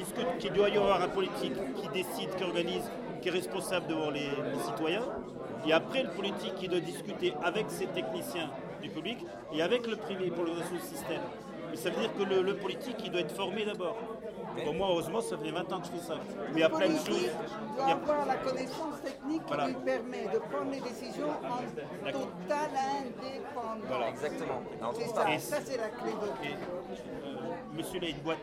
discute qu'il doit y avoir un politique qui décide, qui organise, qui est responsable devant les citoyens. Et après, le politique qui doit discuter avec ses techniciens du public et avec le privé pour l'organisation du système. Mais ça veut dire que le politique, il doit être formé d'abord. Pour moi, heureusement, ça fait 20 ans que je fais ça. Mais il y a plein de choses. Il doit avoir la connaissance technique qui lui permet de prendre les décisions en totale indépendance. Voilà, exactement. C'est ça, c'est la clé de... Monsieur a une boîte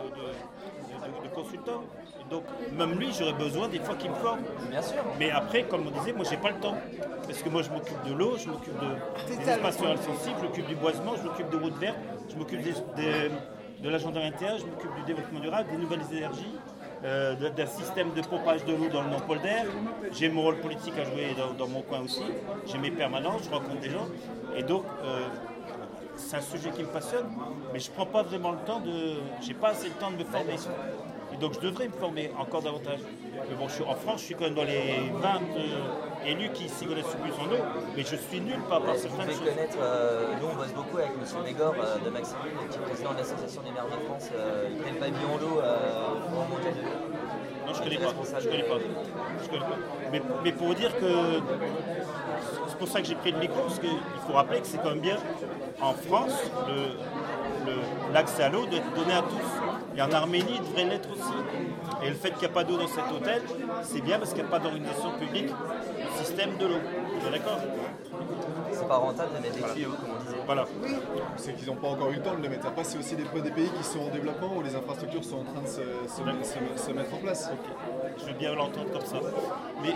de consultants. Donc, même lui, j'aurais besoin des fois qu'il me forme. Bien sûr. Mais après, comme on disait, moi, j'ai pas le temps. Parce que moi, je m'occupe de l'eau, je m'occupe des espaces naturels sensibles, je m'occupe du boisement, je m'occupe des routes vertes, je m'occupe de l'agenda intérieur, je m'occupe du développement durable, des nouvelles énergies, d'un système de pompage de l'eau dans le non-polder. J'ai mon rôle politique à jouer dans mon coin aussi. J'ai mes permanences, je rencontre des gens. Et donc, c'est un sujet qui me passionne, mais je ne prends pas vraiment le temps j'ai pas assez de temps de me former. Et donc, je devrais me former encore davantage. Mais bon, en France, je suis quand même dans les 20 élus qui s'y connaissent le plus en eau, mais je suis nul par rapport à certaines choses. Nous, on bosse beaucoup avec M. Mégor de Maxime, qui est président de l'Association des maires de France. Il fait le pavillon en l'eau au Grand Mondial de l'eau. Non, je connais pas. Mais pour vous dire que c'est pour ça que j'ai pris le micro, parce qu'il faut rappeler que c'est quand même bien, en France, l'accès à l'eau doit être donné à tous. Et en Arménie, il devrait l'être aussi. Et le fait qu'il n'y a pas d'eau dans cet hôtel, c'est bien parce qu'il n'y a pas d'organisation publique du système de l'eau. Vous êtes d'accord? C'est pas rentable de mettre des tuyaux, comme on disait. Voilà. C'est qu'ils n'ont pas encore eu le temps de le mettre. Après, c'est aussi des pays qui sont en développement, où les infrastructures sont en train de se mettre en place. Okay. Je veux bien l'entendre comme ça. Mais...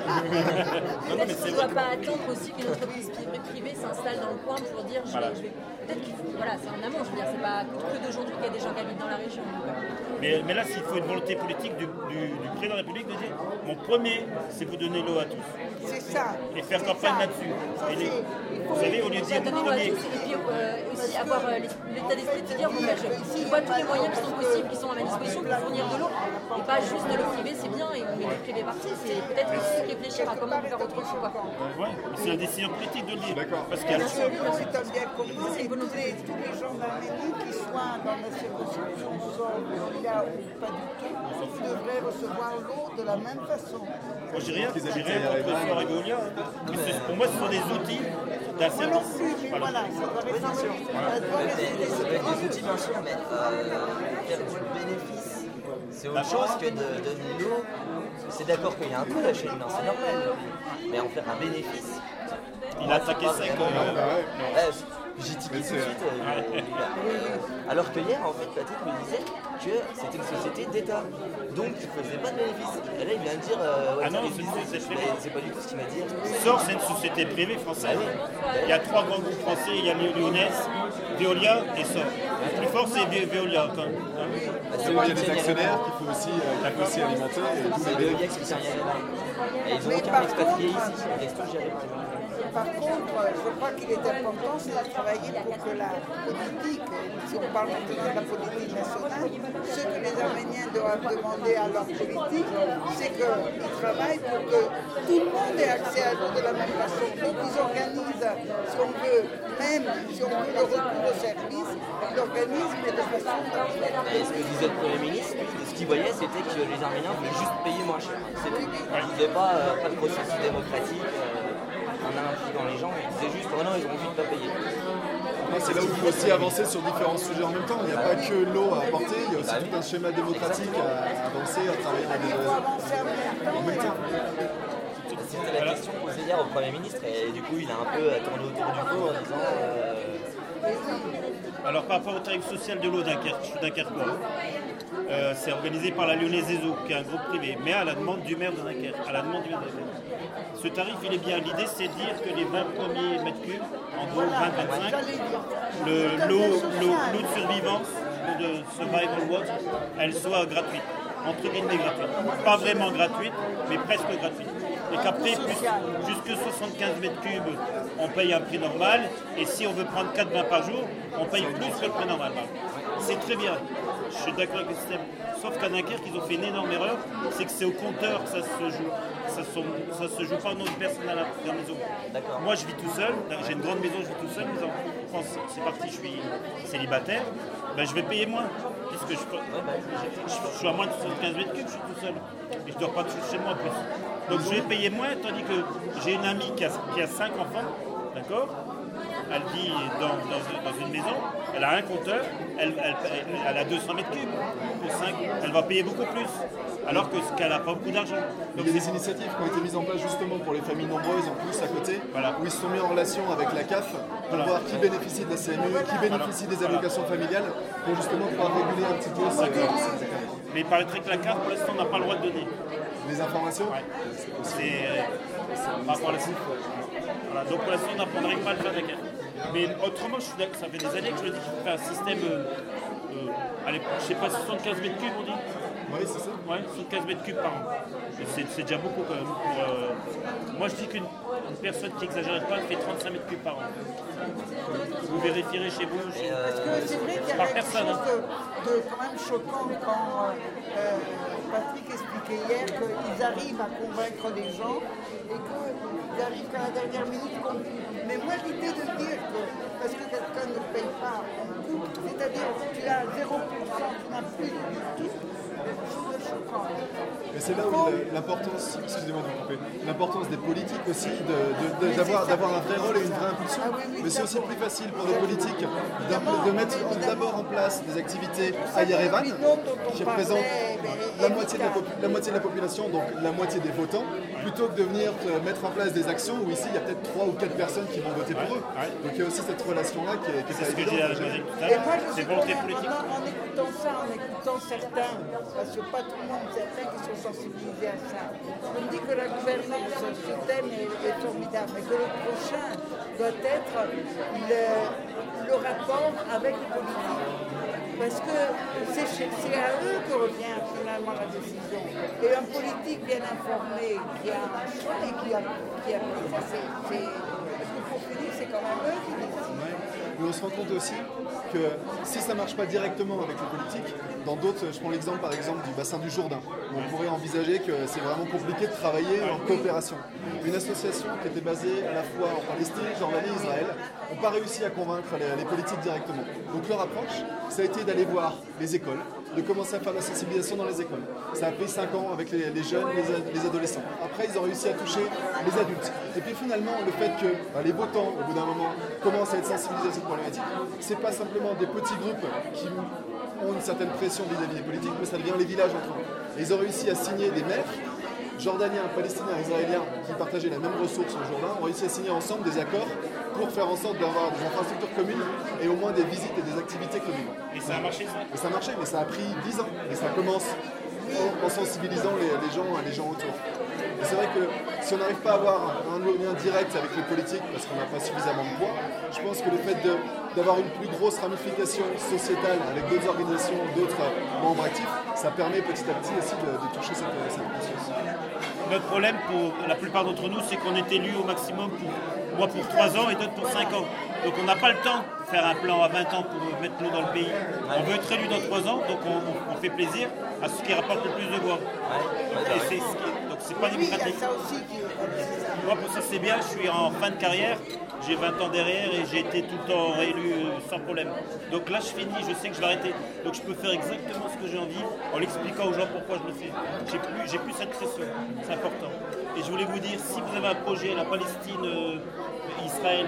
non, mais c'est vrai. On ne doit pas attendre aussi qu'une entreprise privée s'installe dans le coin pour dire peut-être qu'il faut. Voilà, c'est en amont, je veux dire, c'est pas que d'aujourd'hui qu'il y a des gens qui habitent dans la région. Mais là, s'il faut une volonté politique du président de la République de dire mon premier, c'est vous donner l'eau à tous. C'est ça. Et faire campagne là-dessus. Vous savez, au lieu de dire mon premier. Et puis aussi avoir l'état d'esprit de se dire bon, ben, je vois tous les moyens qui sont possibles, qui sont à ma disposition pour fournir de l'eau. Et pas juste de l'eau privée, c'est bien, et on met le privé parti. C'est peut-être aussi réfléchir à comment faire autrement. Oui, c'est la décision politique de le dire. Parce qu'il y a le choix. C'est tous les gens d'Arménie qui soient dans la circonscription sol, Veolia ou pas du tout, devraient recevoir l'eau de la même façon. Moi, j'ai rien contre Sor et Veolia. Pour moi, ce sont des outils d'un service. Voilà, ça doit rester. Ça doit être des outils, bien sûr, mais faire du bénéfice, c'est autre chose que de donner l'eau. C'est d'accord qu'il y a un coût d'achat humain, c'est normal. Mais en faire un bénéfice. Il a attaqué sec. J'ai tiqué tout de suite. Alors que hier, en fait, Patrick me disait que c'était une société d'État. Donc, tu ne faisais pas de bénéfice. Et là, il vient de dire. C'est pas du tout ce qu'il m'a dit. SOR, c'est une société privée française. Il y a 3 grands groupes français. Il y a Lyonès, Veolia et SOR. Le plus fort, c'est Veolia. Il y a des actionnaires qu'il faut aussi alimenter. C'est Veolia qui se tient là. Et ils n'ont aucun expatrié ici. Ils restent tous gérés par les gens. Par contre, je crois qu'il est important, c'est de travailler pour que la politique, si on parle maintenant de la politique nationale, ce que les Arméniens doivent demander à leur politique, c'est qu'ils travaillent pour que tout le monde ait accès à l'eau de la même façon. Donc ils organisent, si on veut, même si on veut le recours au service, ils l'organisent, mais de façon... Et ce que disait le Premier ministre, ce qu'il voyait, c'était que les Arméniens voulaient juste payer moins cher. C'est tout. Il ne disait pas de processus démocratique. En impliquant les gens, ils disaient juste oh non, ils ont envie de pas payer. C'est là où il faut aussi avancer sur différents sujets en même temps. Il n'y a pas que l'eau à apporter, il y a aussi tout un schéma démocratique à avancer, à travailler dans des... en même temps. C'était la question posée hier au Premier ministre et du coup il a un peu tourné autour du pot en disant... Alors par rapport au tarif social de l'eau Dunkerque, je suis Dunkerquois. C'est organisé par la Lyonnaise Ezo, qui est un groupe privé, mais à la demande du maire de Dunkerque. Ce tarif, il est bien. L'idée, c'est de dire que les 20 premiers mètres cubes, en gros 20-25, l'eau de survivance, l'eau de survival water, elle soit gratuite, entre guillemets gratuite. Pas vraiment gratuite, mais presque gratuite. Et qu'après, jusque 75 mètres cubes, on paye un prix normal. Et si on veut prendre 4 bains par jour, on paye plus que le prix normal. C'est très bien. Je suis d'accord avec le système. Sauf qu'à Dunkerque, ils ont fait une énorme erreur, c'est que c'est au compteur que ça se joue. Ça se joue pas au nom de personne à la maison. Moi, je vis tout seul. J'ai une grande maison, je vis tout seul. C'est parti, je suis célibataire. Ben, je vais payer moins. puisque je suis à moins de 75 mètres cubes, je suis tout seul. Et je dors pas chez moi en plus. Donc je vais payer moins, tandis que j'ai une amie qui a 5 enfants, d'accord ? Elle vit dans une maison, elle a un compteur, elle a 200 mètres cubes pour 5, elle va payer beaucoup plus, alors qu'elle n'a pas beaucoup d'argent. Donc il y a des initiatives qui ont été mises en place justement pour les familles nombreuses en plus à côté, où ils se sont mis en relation avec la CAF pour voir qui bénéficie de la CMU, qui bénéficie des allocations familiales, pour justement pouvoir réguler un petit peu ces Mais il paraîtrait que la CAF, pour l'instant, n'a pas le droit de donner. Les informations par rapport à la CAF. Voilà, donc pour l'instant, on n'apprendrait pas à le faire de la CAF. Mais autrement, ça fait des années que je le dis qu'il faut faire un système, allez, je sais pas, 75 mètres cubes, on dit. Oui, c'est ça. Ouais, 75 mètres cubes par an. C'est déjà beaucoup quand même. Moi, je dis qu'une personne qui n'exagère pas fait 35 mètres cubes par an. Vous vérifierez chez vous. Parce que c'est vrai qu'il y a quelque chose de quand même choquant quand Patrick expliquait hier qu'ils arrivent à convaincre les gens et qu'ils arrivent qu'à la dernière minute. Mais moi, l'idée de dire que parce que quelqu'un ne paye pas, on coupe, c'est-à-dire tu as 0%, tu n'as plus du tout. Mais c'est là où l'importance, excusez-moi de vous couper, l'importance des politiques aussi, d'avoir un vrai rôle et une vraie impulsion. Mais c'est aussi plus facile pour les politiques de mettre d'abord en place des activités à Yerevan, qui représentent la moitié de la population, donc la moitié des votants, plutôt que de venir mettre en place des actions où ici il y a peut-être 3 ou 4 personnes qui vont voter pour eux. Donc il y a aussi cette relation-là qui est c'est ce que j'ai dit tout à Et l'heure. moi, je C'est suis volonté politique. en écoutant ça, en écoutant certains, parce que pas tout le monde, certains qui sont sensibilisés à ça. On me dit que la gouvernance, ce thème est formidable, mais que le prochain doit être le rapport avec les politiques. Parce que c'est à eux que revient finalement la décision. Et un politique bien informé, qui a un choix et qui a pris ça, parce que pour finir, c'est quand même eux qui décident. Mais on se rend compte aussi que si ça ne marche pas directement avec les politiques, dans d'autres, je prends l'exemple par exemple du bassin du Jourdain, où on pourrait envisager que c'est vraiment compliqué de travailler en coopération. Une association qui était basée à la fois en Palestine, Jordanie et Israël n'ont pas réussi à convaincre les politiques directement. Donc leur approche, ça a été d'aller voir les écoles, de commencer à faire la sensibilisation dans les écoles. Ça a pris 5 ans avec les jeunes, les adolescents. Après, ils ont réussi à toucher les adultes. Et puis finalement, le fait que les votants, au bout d'un moment, commencent à être sensibilisés à cette problématique, c'est pas simplement des petits groupes qui ont une certaine pression vis-à-vis des politiques, mais ça devient les villages entre eux. Et ils ont réussi à signer des maires, jordaniens, palestiniens, israéliens, qui partageaient la même ressource au Jourdain, ont réussi à signer ensemble des accords pour faire en sorte d'avoir des infrastructures communes et au moins des visites et des activités communes. Et ça a marché ça ? Et ça a marché, mais ça a pris 10 ans. Et ça commence en sensibilisant les gens autour. Et c'est vrai que si on n'arrive pas à avoir un lien direct avec les politiques parce qu'on n'a pas suffisamment de poids, je pense que le fait d'avoir une plus grosse ramification sociétale avec d'autres organisations, d'autres membres actifs, ça permet petit à petit aussi de toucher cette conscience. Notre problème pour la plupart d'entre nous, c'est qu'on est élus au maximum moi pour 3 ans et d'autres pour 5 ans. Donc on n'a pas le temps de faire un plan à 20 ans pour mettre l'eau dans le pays. On veut être élu dans 3 ans, donc on fait plaisir à ceux qui rapportent le plus de voix. Donc c'est pas démocratique. Moi pour ça c'est bien, je suis en fin de carrière, j'ai 20 ans derrière et j'ai été tout le temps réélu sans problème. Donc là je finis, je sais que je vais arrêter. Donc je peux faire exactement ce que j'ai envie en l'expliquant aux gens pourquoi je le fais. J'ai plus cette pression, c'est important. Et je voulais vous dire, si vous avez un projet, la Palestine, Israël,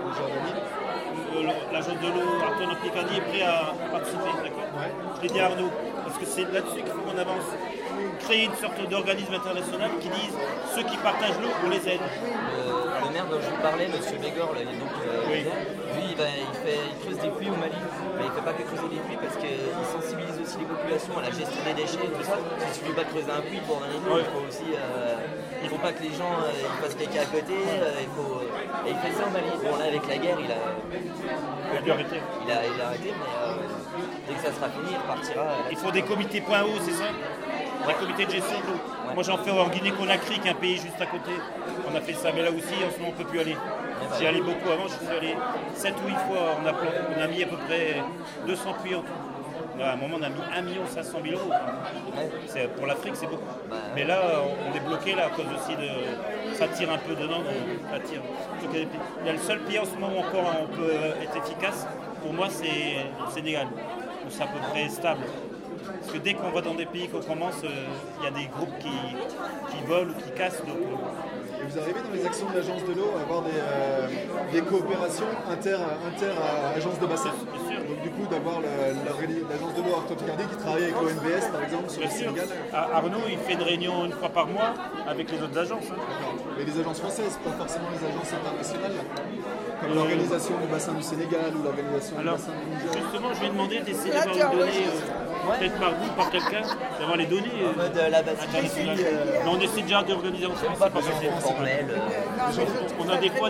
l'agence de l'eau, Arton Picardie est prêt à participer, d'accord ? Je l'ai dit à Arnaud, parce que c'est là-dessus qu'il faut qu'on avance. Créer une sorte d'organisme international qui dise ceux qui partagent l'eau, on les aide. Le maire dont je vous parlais, M. Bégor, là, donc, lui il creuse des puits au Mali, mais il ne fait pas que creuser des puits parce qu'il sensibilise aussi les populations à la gestion des déchets et tout ça. Il ne suffit pas de creuser un puits pour donner de l'eau, il faut aussi. Il ne faut pas que les gens ils fassent caca à côté, et il fait ça au Mali. Bon là avec la guerre il a arrêté, mais dès que ça sera fini il repartira. Il faut des comités point haut, c'est ça ? Des comités de gestion de l'eau. Ouais. Moi j'en fais en Guinée-Conakry, qui est un pays juste à côté. On a fait ça, mais là aussi en ce moment on ne peut plus aller. J'y allais beaucoup avant, je suis allé 7 ou 8 fois, on a mis à peu près 200 puits en tout. À un moment on a mis 1 500 000 euros. Pour l'Afrique c'est beaucoup. Mais là on est bloqué là, à cause aussi de. Ça tire un peu dedans, ça tire. Il y a le seul pays en ce moment où encore on peut être efficace, pour moi c'est Sénégal. Au c'est à peu près stable. Parce que dès qu'on va dans des pays qu'on commence, il y a des groupes qui volent ou qui cassent. Donc, et vous arrivez dans les actions de l'agence de l'eau à avoir des coopérations inter-agences de bassin. Bien sûr. Donc du coup d'avoir l'agence de l'eau Arctique qui travaille avec l'ONBS par exemple sur le Sénégal. Arnaud il fait une réunion une fois par mois avec les autres agences. Et les agences françaises, pas forcément les agences internationales, comme l'organisation du bassin du Sénégal ou l'organisation du bassin du Niger. Justement, je vais demander d'essayer d'avoir les données, peut-être par vous, par quelqu'un, d'avoir les données internationales. Mais on essaie déjà d'organiser ensemble, c'est pas facile. On a des fois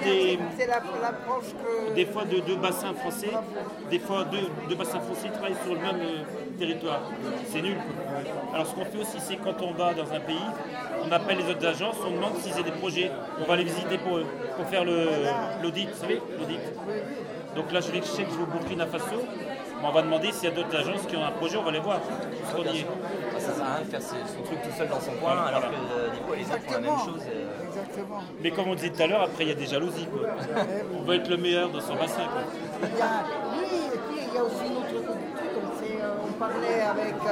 des fois deux bassins français, des fois deux bassins français qui travaillent sur le même territoire. C'est nul. Alors ce qu'on fait aussi, c'est quand on va dans un pays, on appelle les autres agences, on demande s'ils ont des projets, on va les visiter pour faire l'audit, vous savez, l'audit. Donc là, je sais que je vais au Burkina Faso, mais on va demander s'il y a d'autres agences qui ont un projet, on va les voir. Ça sert à rien de faire son truc tout seul dans son coin, alors que des fois les autres font la même chose. Exactement. Mais comme on disait tout à l'heure, après il y a des jalousies. Quoi. On veut être le meilleur dans son bassin. Quoi. Il y a aussi une autre truc. On parlait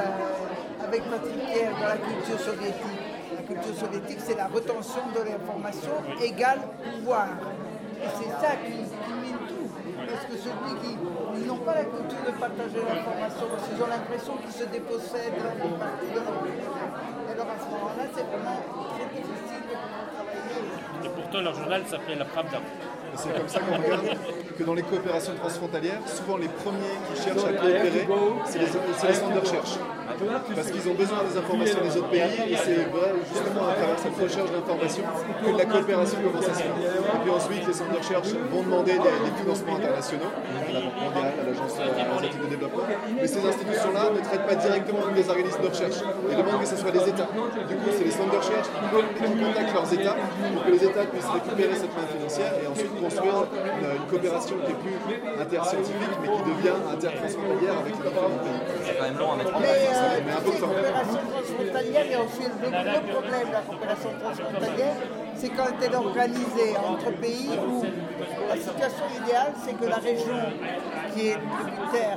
avec Patrick Pierre de la culture soviétique. La culture soviétique, c'est la retention de l'information égale pouvoir. Et c'est ça qui mine tout. Parce que ils n'ont pas la culture de partager l'information, parce qu'ils ont l'impression qu'ils se dépossèdent d'une partie de leur vie. Et alors à ce moment-là, c'est vraiment très difficile de travailler. Et pourtant, leur journal s'appelait La Pravda. C'est comme ça qu'on regarde que dans les coopérations transfrontalières, souvent les premiers qui cherchent à coopérer, c'est les centres de recherche. Parce qu'ils ont besoin des informations des autres pays et c'est vrai, justement à travers cette recherche d'informations que la coopération commence à se faire. Et puis ensuite, les centres de recherche vont demander des financements internationaux, à la Banque mondiale, à l'Agence asiatique de développement. Mais ces institutions-là ne traitent pas directement avec des organismes de recherche. Ils demandent que ce soit des États. Du coup, c'est les centres de recherche qui contactent leurs États pour que les États puissent récupérer cette main financière et ensuite construire une coopération qui est plus interscientifique mais qui devient intertransfrontalière avec les différents pays. C'est quand même long à mettre en place. Mais la coopération transfrontalière, il y a aussi le problème de la coopération transfrontalière, c'est quand elle est organisée entre pays où la situation idéale, c'est que la région qui est tributaire,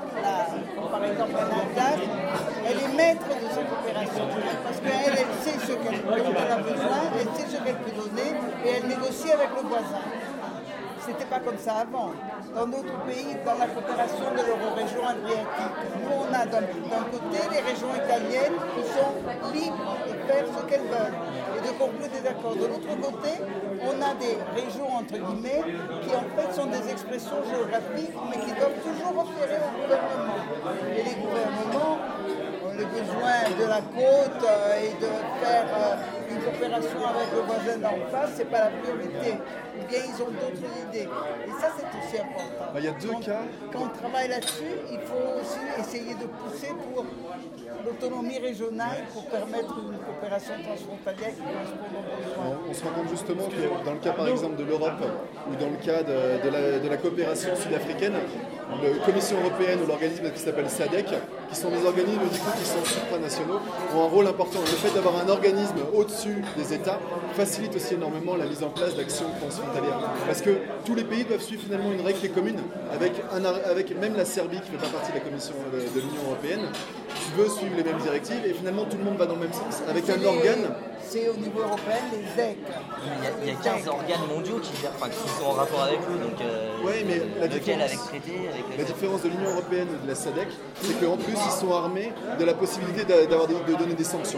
par exemple en Alsace, elle est maître de sa coopération parce qu'elle sait ce dont elle a besoin, elle sait ce qu'elle peut donner et elle négocie avec le voisin. C'était pas comme ça avant. Dans d'autres pays, dans la coopération de l'euro-région adriatique, nous on a d'un côté les régions italiennes qui sont libres de faire ce qu'elles veulent et de conclure des accords. De l'autre côté, on a des régions entre guillemets qui en fait sont des expressions géographiques mais qui doivent toujours opérer au gouvernement. Et les gouvernements ont le besoin de la côte et de faire une coopération avec le voisin d'en face, c'est pas la priorité. Ou bien ils ont d'autres idées. Et ça, c'est aussi important. Il y a deux cas. Quand on travaille là-dessus, il faut aussi essayer de pousser pour l'autonomie régionale pour permettre une coopération transfrontalière qui corresponde aux besoins. On se rend compte justement que dans le cas par exemple de l'Europe ou dans le cas de la coopération sud-africaine, la Commission européenne ou l'organisme qui s'appelle SADC, qui sont des organismes du coup, qui sont supranationaux, ont un rôle important. Le fait d'avoir un organisme au-dessus des États facilite aussi énormément la mise en place d'actions transfrontalières. Parce que tous les pays doivent suivre finalement une règle qui est commune, avec même la Serbie qui ne fait pas partie de la Commission de l'Union européenne, qui veut suivre les mêmes directives, et finalement tout le monde va dans le même sens, avec un organe. C'est au niveau européen les ZEC. Il y a 15 organes mondiaux qui sont en rapport avec eux, donc mais lequel avec traité, la différence de l'Union européenne et de la SADC, c'est qu'en plus ils sont armés de la possibilité de donner des sanctions.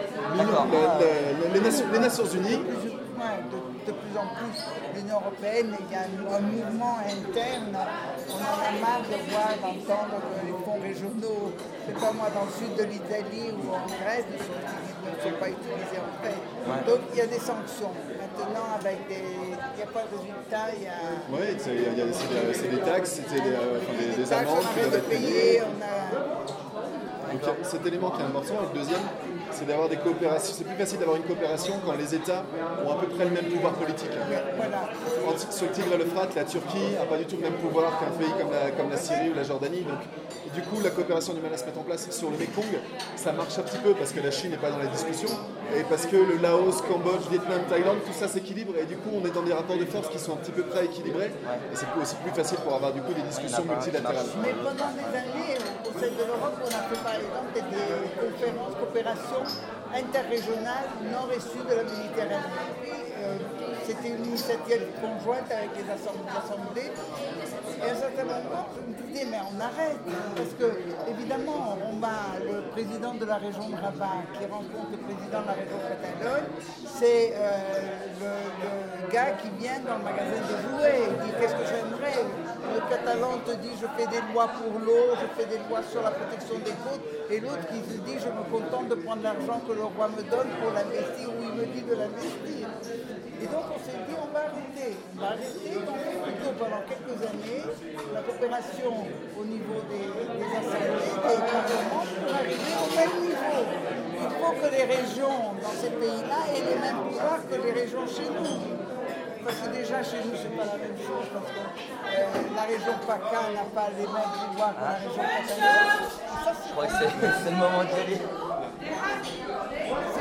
Les Nations Unies. De plus en plus, l'Union européenne, il y a un mouvement interne. On en a marre de voir, d'entendre que les fonds régionaux, je ne sais pas moi, dans le sud de l'Italie ou en Grèce, ne sont pas utilisés en fait. Ouais. Donc il y a des sanctions. Maintenant, avec il n'y a pas de résultat, il y a... Oui, c'est des taxes, c'est des amendes qui doivent être payées. Donc cet élément qui est important. Le deuxième, c'est d'avoir des coopérations. C'est plus facile d'avoir une coopération quand les États ont à peu près le même pouvoir politique. Voilà. Sur le Tigre et l'Euphrate, la Turquie n'a pas du tout le même pouvoir qu'un pays comme la Syrie ou la Jordanie. Donc, du coup, la coopération du mal à se mettre en place sur le Mekong, ça marche un petit peu parce que la Chine n'est pas dans la discussion et parce que le Laos, Cambodge, Vietnam, Thaïlande, tout ça s'équilibre et du coup, on est dans des rapports de force qui sont un petit peu près équilibrés et c'est aussi plus facile pour avoir du coup des discussions multilatérales. Mais pendant des années, Conseil de l'Europe, on a fait par exemple des conférences, coopération interrégionale nord et sud de la Méditerranée. C'était une initiative conjointe avec les assemblées. Et à un certain moment, je me disais, mais on arrête. Parce que, évidemment, on a le président de la région de Rabat qui rencontre le président de la région Catalogne. C'est le gars qui vient dans le magasin de jouets. Il dit, qu'est-ce que j'aimerais? Le catalan te dit, je fais des lois pour l'eau, je fais des lois sur la protection des côtes. Et l'autre qui se dit, je me contente de prendre l'argent que le roi me donne pour l'investir, ou il me dit de l'investir. Et donc on s'est dit, on va arrêter. On va arrêter, donc plutôt pendant quelques années, la coopération au niveau des assemblées, des parlements, pour arriver au même niveau. Il faut que les régions dans ces pays-là aient les mêmes pouvoirs que les régions chez nous. Parce que déjà chez nous, c'est pas la même chose, parce que la région PACA n'a pas les mêmes pouvoirs que la région Catalogne. Je crois que c'est le moment d'y aller.